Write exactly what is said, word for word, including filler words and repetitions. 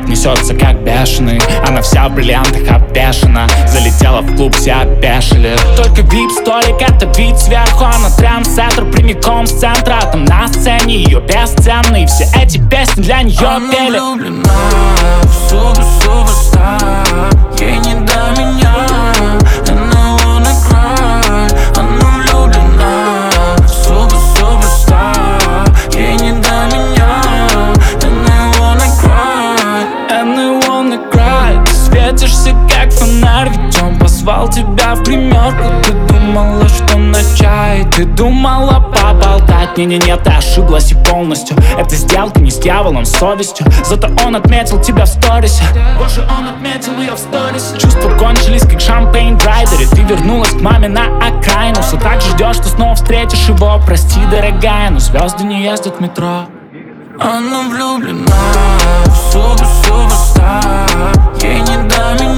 несется как бешеный. Она вся в бриллиантах обвешана, залетела в клуб, все опешили. Только вип-столик, это вид сверху, она трендсеттер прямиком с центра. Там на сцене ее бесценные, все эти песни для нее она пели. Она влюблена в супер-суперстар, ей не до меня, and I wanna cry. Она влюблена в супер-суперстар, ей не до меня, and I wanna cry. And I wanna cry. Ты светишься как фонарь, ведь он позвал тебя в гримерку. Ты думала, что на чай, ты думала поболтать. Не-не-не, ты ошиблась и полностью. Это сделка не с дьяволом, с совестью. Зато он отметил тебя в сторисе. Боже, он отметил ее в сторисе. Чувства кончились, как шампейн в райдере. Ты вернулась к маме на окраину. Все так же ждешь, что снова встретишь его. Прости, дорогая, но звезды не ездят в метро. Она влюблена в супер-суперстар, ей не до меня.